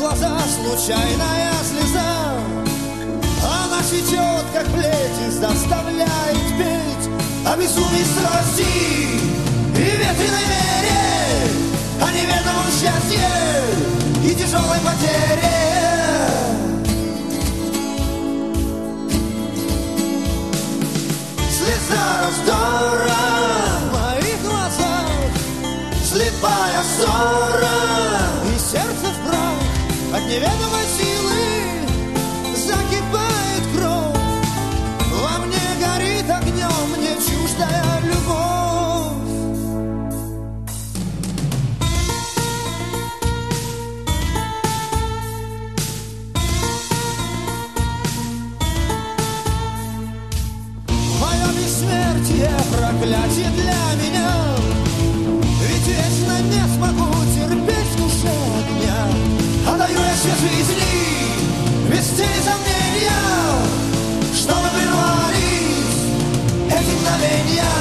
глаза случайная слеза. Она цветет, как плеть, заставляет петь о безумии страсти и ветреной вере, о неведомом счастье и тяжелой потере. Слеза раздора в моих глазах, слепая ссора и сердце в прах от неведомой силы закипает кровь. Во мне горит огнем мне чуждая любовь. Мое бессмертие проклятие для меня, ведь вечно не смогу терпеть в душе огня. Отдаю я свет жизни без тени сомнения, чтобы прервались эти мгновения.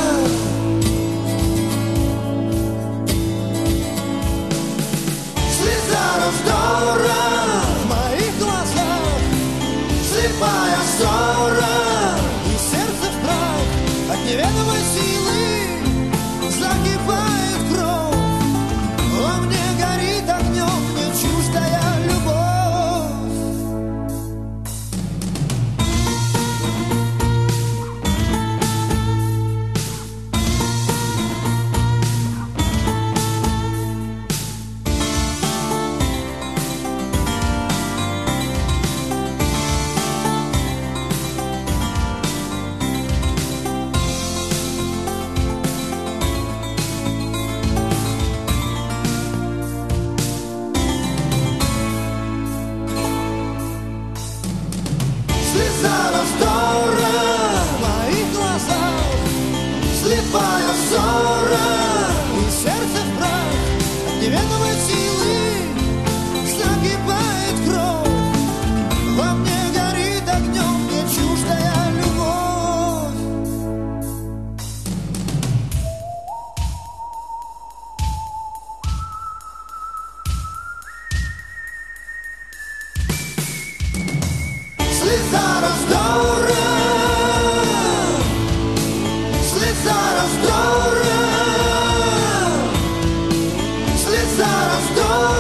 Слеза раздора в моих глазах, слепая ссора и сердце в прах от неведомой силы закипает кровь. Во мне горит огнем мне чуждая любовь. Слеза раздора в моих глазах, слепая ссора и сердце в прах от неведомой силы закипает кровь. Во мне горит огнем мне чуждая любовь. Слеза раздора, слеза раздора, слеза раздора.